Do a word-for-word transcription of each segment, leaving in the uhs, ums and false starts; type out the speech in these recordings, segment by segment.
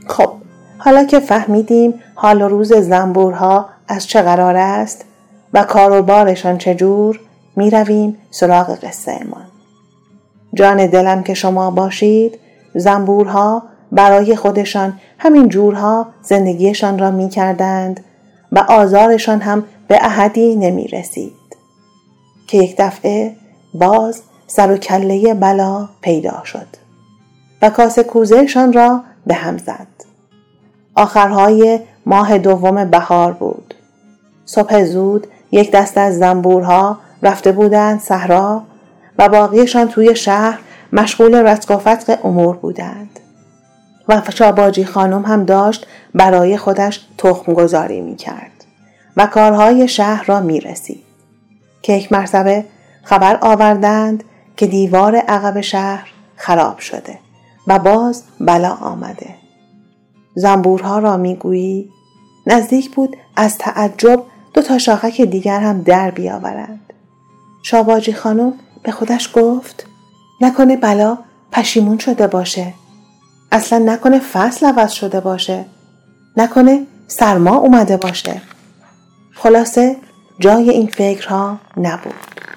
خب حالا که فهمیدیم حال و روز زنبورها از چه قرار است و کار و بارشان چجور، می رویم سراغ قصه امان. جان دلم که شما باشید، زنبورها برای خودشان همین جورها زندگیشان را می کردند و آزارشان هم به احدی نمی رسید که یک دفعه باز سر و کله بلا پیدا شد و کاسه کوزهشان را به هم زد. آخرهای ماه دوم بهار بود. صبح زود یک دسته از زنبورها رفته بودند صحرا و باقیشان توی شهر مشغول رتق و فتق امور بودند و شاباجی خانم هم داشت برای خودش تخم گذاری می کرد و کارهای شهر را می رسید که یک مرتبه خبر آوردند که دیوار عقب شهر خراب شده و باز بلا آمده. زنبورها را می گویی نزدیک بود از تعجب دو تا شاخک دیگر هم در بیاورند. شاباجی خانم به خودش گفت نکنه بلا پشیمون شده باشه، اصلا نکنه فصل عوض شده باشه، نکنه سرما اومده باشه. خلاصه جای این فکرها نبود.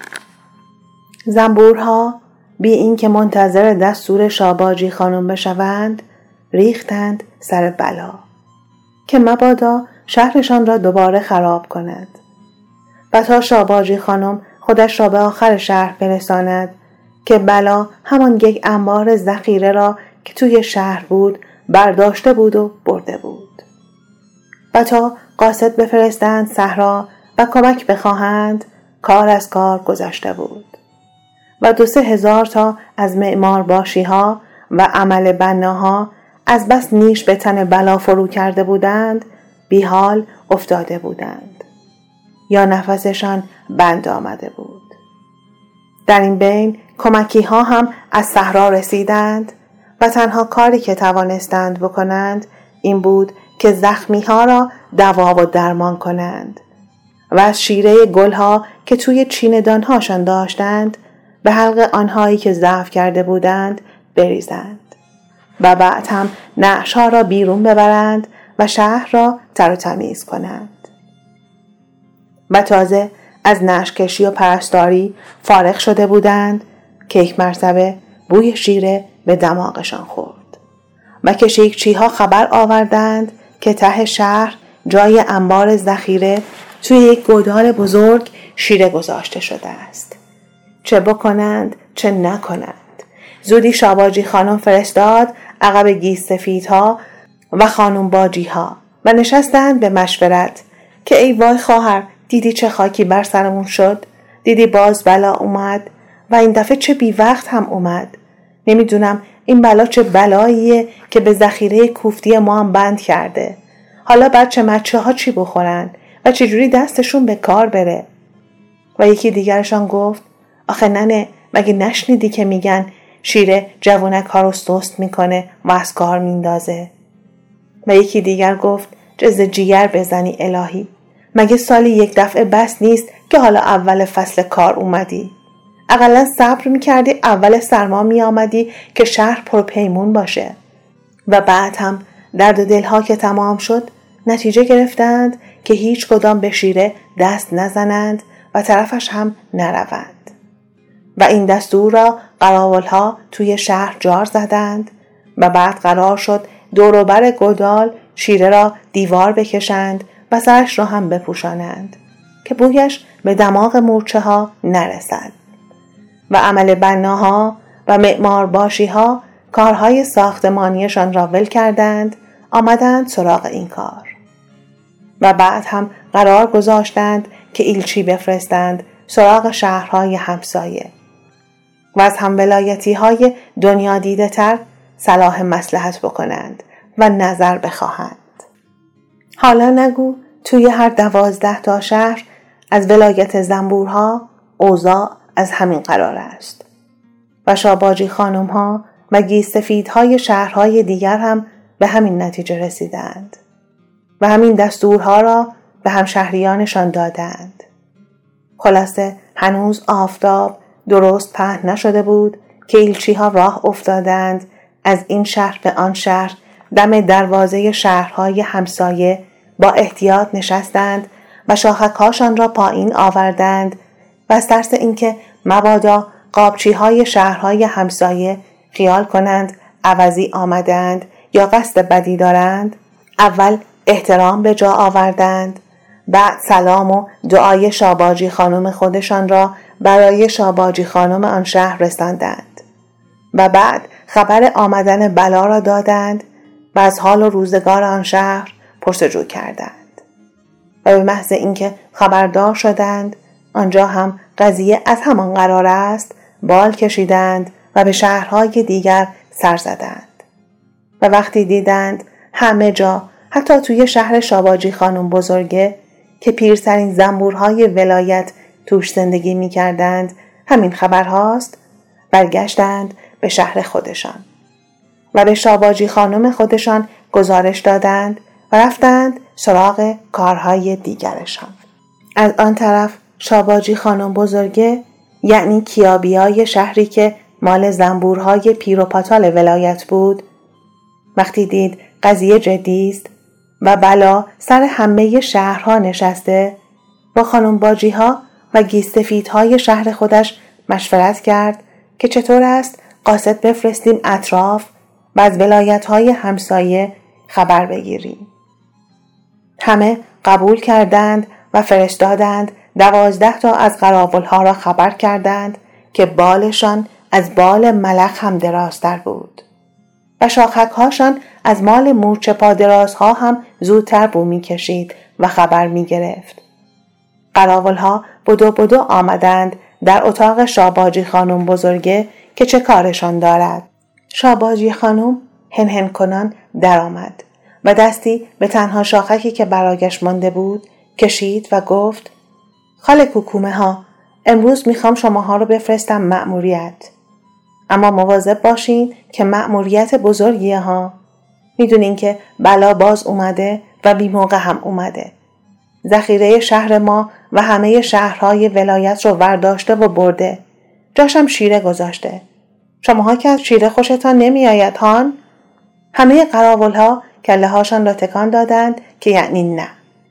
زنبورها بی این که منتظر دستور شاباجی خانم بشوند ریختند سر بلا که مبادا شهرشان را دوباره خراب کند و تا شاباجی خانم خودش را به آخر شهر برساند که بلا همان یک انبار ذخیره را که توی شهر بود برداشته بود و برده بود و تا قاصد بفرستند صحرا و کمک بخواهند کار از کار گذشته بود و دو سه هزار تا از معمار باشی ها و عمل بناها از بس نیش به تن بلا فرو کرده بودند بی حال افتاده بودند یا نفسشان بند آمده بود. در این بین کمکی ها هم از صحرا رسیدند و تنها کاری که توانستند بکنند این بود که زخمی ها را دوا و درمان کنند و از شیره گل ها که توی چیندان هاشان داشتند به حلق آنهایی که ضعف کرده بودند بریزند و بعد هم نعش ها را بیرون ببرند و شهر را تر و تمیز کنند. و تازه از نعش کشی و پرستاری فارغ شده بودند که یک مرتبه بوی شیره به دماغشان خورد و کشیکچی ها خبر آوردند که ته شهر جای انبار ذخیره توی یک گودال بزرگ شیره گذاشته شده است. چه بکنند چه نکنند. زودی شاباجی خانم فرستاد عقب گیس سفیدها و خانم باجی ها و نشستند به مشورت که ای وای خواهر، دیدی چه خاکی بر سرمون شد؟ دیدی باز بلا اومد و این دفعه چه بی وقت هم اومد. نمیدونم این بلا چه بلاییه که به ذخیره کوفتی ما هم بند کرده. حالا بچه مچه ها چی بخورن و چجوری دستشون به کار بره؟ و یکی دیگرشان گفت آخه ننه، مگه نشنیدی که میگن شیره جوونک ها رو سست میکنه و از کار میندازه؟ و یکی دیگر گفت جز جیگر بزنی الهی، مگه سالی یک دفعه بس نیست که حالا اول فصل کار اومدی؟ اقلا صبر میکردی اول سرما میامدی که شهر پرپیمون باشه. و بعد هم درد و دلها که تمام شد نتیجه گرفتند که هیچ کدام به شیره دست نزنند و طرفش هم نروند و این دستور را قراولها توی شهر جار زدند و بعد قرار شد دوروبر گودال شیره را دیوار بکشند و سرش را هم بپوشانند که بویش به دماغ مورچه ها نرسد و عمل بناها و معمار باشی ها کارهای ساختمانیشان را ول کردند، آمدند سراغ این کار و بعد هم قرار گذاشتند که ایلچی بفرستند سراغ شهرهای همسایه و از هم ولایتی های دنیا دیده تر صلاح مصلحت بکنند و نظر بخواهند. حالا نگو توی هر دوازده تا شهر از ولایت زنبورها اوضاع از همین قرار است و شاباجی خانم ها و گیس سفیدهای شهرهای دیگر هم به همین نتیجه رسیدند و همین دستورها را به همشهریانشان دادند. خلاصه هنوز آفتاب درست پهن نشده بود که ایلچی ها راه افتادند از این شهر به آن شهر دم دروازه شهرهای همسایه با احتیاط نشستند و شاخک‌هاشان را پایین آوردند و از ترس اینکه مبادا قابچی‌های شهرهای همسایه خیال کنند عوضی آمدند یا قصد بدی دارند، اول احترام به جا آوردند، بعد سلام و دعای شاباجی خانم خودشان را برای شاباجی خانم آن شهر رساندند و بعد خبر آمدن بلا را دادند و از حال و روزگار آن شهر پرسجو کردند و به محض اینکه خبردار شدند آنجا هم قضیه از همان قرار است بال کشیدند و به شهرهای دیگر سر زدند و وقتی دیدند همه جا حتی توی شهر شاباجی خانم بزرگه که پیرترین زنبورهای ولایت توش زندگی می کردند همین خبرهاست، برگشتند به شهر خودشان و به شاباجی خانم خودشان گزارش دادند و رفتند سراغ کارهای دیگرشان. از آن طرف شاباجی خانم بزرگه، یعنی کیابیای شهری که مال زنبورهای پیر و پاتال ولایت بود، وقتی دید قضیه جدی است و بلا سر همه شهرها نشسته، با خانم باجی ها و گیسفیدهای شهر خودش مشورت کرد که چطور است قاصد بفرستیم اطراف و از ولایت‌های همسایه خبر بگیریم. همه قبول کردند و فرستادند دوازده تا از قراولها را خبر کردند که بالشان از بال ملخ هم درازتر بود و شاخک‌هاشان از مال مورچه پادرازها هم زودتر بو می کشید و خبر می گرفت. قراولها بدو بدو آمدند در اتاق شاباجی خانم بزرگه که چه کارشان دارد. شاباجی خانم هنهن کنان در آمد و دستی به تنها شاخکی که برایش مانده بود کشید و گفت: خاله کوکومه ها، امروز میخوام شماها رو بفرستم مأموریت، اما مواظب باشین که مأموریت بزرگیه ها. میدونین که بلا باز اومده و بی موقع هم اومده. ذخیره شهر ما و همه شهرهای ولایت رو ورداشته و برده. جاشم شیره گذاشته. شماها که از شیره خوشتان نمی آید هان؟ همه قراولها کله هاشان را تکان دادند که یعنی نه.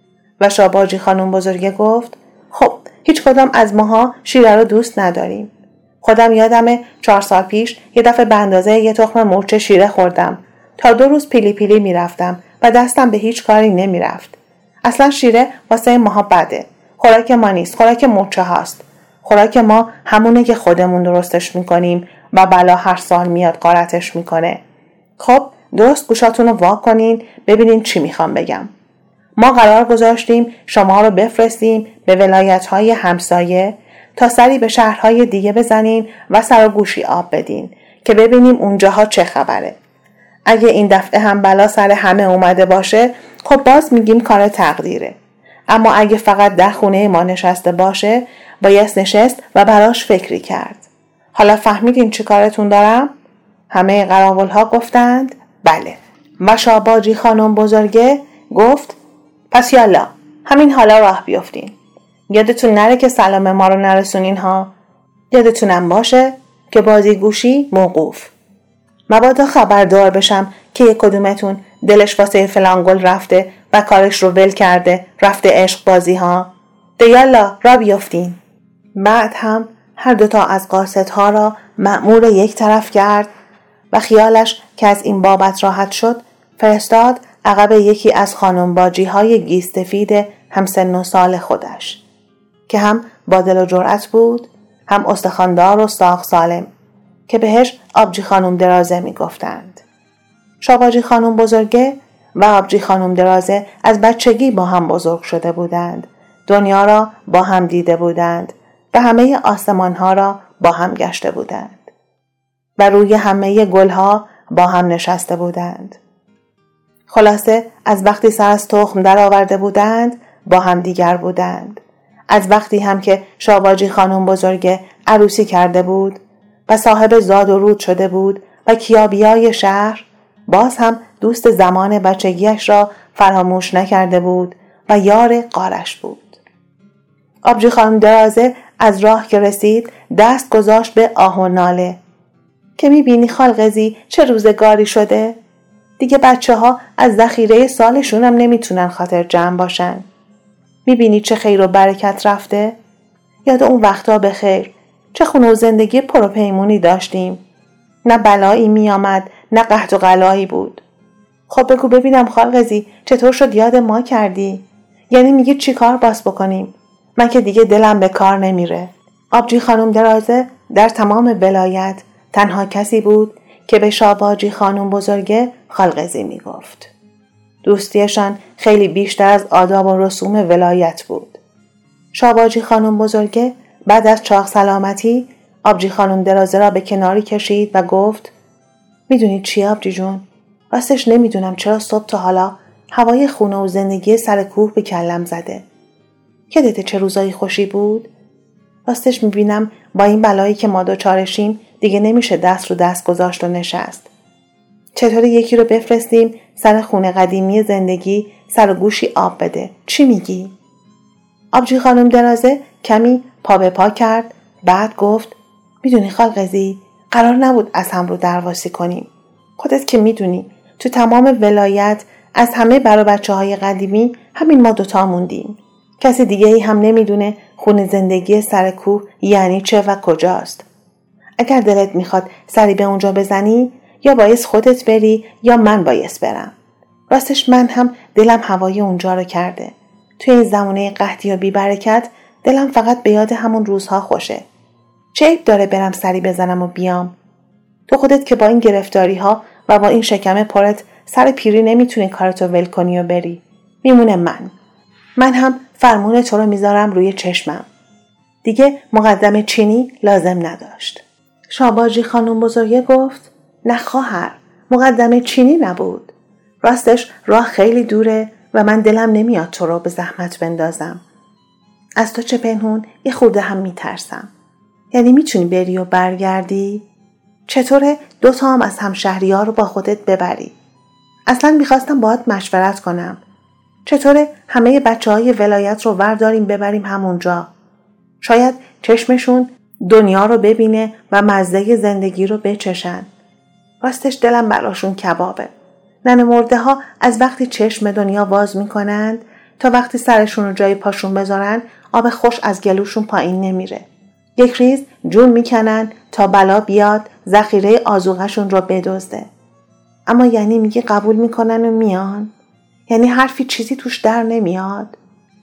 و شاباجی خانم بزرگه گفت: خب هیچ کدام از ماها شیره رو دوست نداریم. خودم یادمه چهار سال پیش یه دفعه به اندازه یه تخم مورچه شیره خوردم. تا دو روز پیلی پیلی می رفتم و دستم به هیچ کاری نمی رفت. اصلا شیره واسه ماها بده. خوراک ما نیست، خوراک مورچه هاست. خوراک ما همونه که خودمون درستش میکنیم و بلا هر سال میاد غارتش میکنه. خب درست گوشاتون رو وا کنین ببینین چی میخوام بگم. ما قرار گذاشتیم شما رو بفرستیم به ولایت‌های همسایه تا سری به شهرهای دیگه بزنین و سر و گوشی آب بدین که ببینیم اونجاها چه خبره. اگه این دفعه هم بلا سر همه اومده باشه خب باز میگیم کار تقدیره. اما اگه فقط در خونه ما نشسته باشه باید نشست و براش فکری کرد. حالا فهمیدین چی کارتون دارم؟ همه قراولها گفتند بله. و شاباجی خانم بزرگه گفت: پس یالا همین حالا راه بیفتین. یادتون نره که سلام ما رو نرسونین ها. یادتونم باشه که بازی گوشی موقوف. مبادا خبردار بشم که یک کدومتون دلش واسه فلان گل رفته و کارش رو ول کرده رفته عشق بازی ها. ده یالا راه بیفتین. بعد هم هر دوتا از قاصدها را مأمور یک طرف کرد و خیالش که از این بابت راحت شد فرستاد عقب یکی از خانم باجی های گیسفید هم سن و سال خودش که هم با دل و جرأت بود، هم استخواندار و ساق سالم، که بهش آبجی خانم درازه می گفتند. شاباجی خانم بزرگه و آبجی خانم درازه از بچگی با هم بزرگ شده بودند. دنیا را با هم دیده بودند و همه آسمان ها را با هم گشته بودند و روی همه گل ها با هم نشسته بودند. خلاصه از وقتی سر از تخم در آورده بودند با هم دیگر بودند. از وقتی هم که شاباجی خانم بزرگه عروسی کرده بود و صاحب زاد و رود شده بود و کیابیای شهر، باز هم دوست زمان بچگیش را فراموش نکرده بود و یار قارش بود. آبجی خانم درازه از راه که رسید دست گذاشت به آه و ناله که میبینی خالقزی چه روزگاری شده؟ دیگه بچه ها از ذخیره سالشون هم نمیتونن خاطر جمع باشن. میبینی چه خیر و برکت رفته؟ یاد اون وقتا بخیر. چه خونه و زندگی پروپیمونی داشتیم. نه بلایی میامد نه قحط و قلایی بود. خب بگو ببینم خالقزی چطور شد یاد ما کردی؟ یعنی میگی چی کار باز بکنیم؟ من که دیگه دلم به کار نمیره. آبجی خانم درازه در تمام ولایت تنها کسی بود که به شاباجی خانم بزرگه خالقزی میگفت. دوستیشان خیلی بیشتر از آداب و رسوم ولایت بود. شاباجی خانم بزرگه بعد از چاق سلامتی آبجی خانم درازه را به کناری کشید و گفت میدونید چی آبجی جون؟ راستش نمیدونم چرا صبح تا حالا هوای خونه و زندگی سر کوه به کلم زده. یادته چه روزایی خوشی بود؟ راستش میبینم با این بلایی که ما دوچارشیم دیگه نمیشه دست رو دست گذاشت و نشست. چطوری یکی رو بفرستیم سر خونه قدیمی زندگی سر و گوشی آب بده؟ چی میگی؟ آبجی خانم درازه کمی پا به پا کرد، بعد گفت میدونی خالقزی قرار نبود از هم رو درواسی کنیم. خودت که میدونی تو تمام ولایت از همه برا بچه های قدیمی همین ما دوتا موندیم. کسی دیگه ای هم نمیدونه خونه زندگی سر کوه یعنی چه و کجاست. اگر دلت میخواد سری به اونجا بزنی یا باعث خودت بری یا من باعث برم. راستش من هم دلم هوای اونجا رو کرده. توی این زمانه قحطی و بی‌برکت دلم فقط به یاد همون روزها خوشه. چه عیب داره برم سری بزنم و بیام؟ تو خودت که با این گرفتاری ها و با این شکم پرت سر پیری نمیتونی کارتو ول کنی و بری. میمونه من. من هم فرمون تو رو میذارم روی چشمم. دیگه مقدم چینی لازم نداشت. شاباجی خانم بزرگه گفت نه خواهر، مقدم چینی نبود. راستش راه خیلی دوره و من دلم نمیاد تو رو به زحمت بندازم. از تو چه پنهون یه خورده هم میترسم. یعنی میتونی بری و برگردی؟ چطوره دوتا هم از همشهری ها رو با خودت ببری؟ اصلا میخواستم باهات مشورت کنم. چطوره همه بچه های ولایت رو ورداریم ببریم همونجا؟ شاید چشمشون دنیا رو ببینه و مزه زندگی رو بچشن. راستش دلم براشون کبابه. ننه مرده ها از وقتی چشم دنیا باز میکنند تا وقتی سرشون رو جای پاشون بذارن آب خوش از گلوشون پایین نمیره. یک ریز جون میکنن تا بلا بیاد ذخیره آذوقه‌شون رو بدزده. اما یعنی میگی قبول میکنن و میان؟ یعنی حرفی چیزی توش در نمیاد؟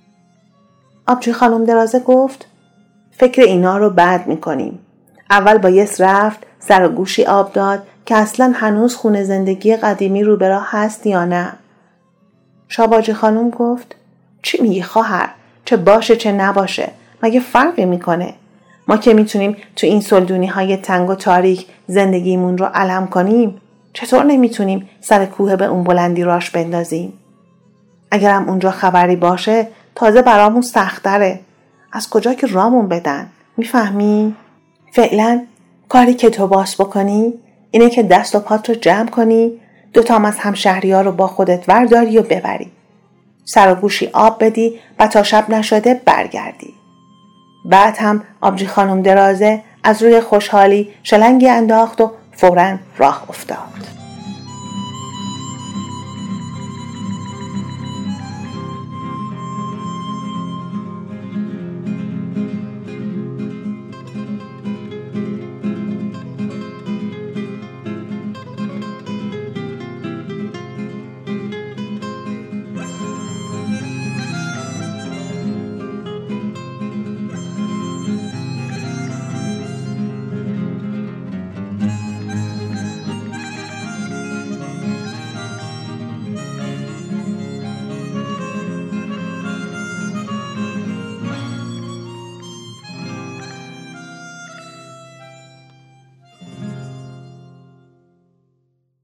آبجی خانم درازه گفت فکر اینا رو بعد میکنیم. اول بایست رفت سر و گوشی آب داد که اصلا هنوز خونه زندگی قدیمی رو به راه هست یا نه. شاباجی خانم گفت چی میگی خواهر؟ چه باشه چه نباشه مگه فرقی میکنه؟ ما که میتونیم تو این سلدونی های تنگ و تاریک زندگیمون رو علم کنیم، چطور نمیتونیم سر کوه به اون بلندی راش بندازیم؟ اگرم اونجا خبری باشه تازه برامون سختره. از کجا که رامون بدن؟ میفهمی؟ فعلا کاری که تو باس بکنی اینه که دست و پات رو جمع کنی، دوتام از همشهری ها رو با خودت ورداری و ببری. سر و گوشی آب بدی و تا شب نشده برگردی. بعد هم آبجی خانم درازه از روی خوشحالی شلنگی انداخت و فوراً راه افتاد.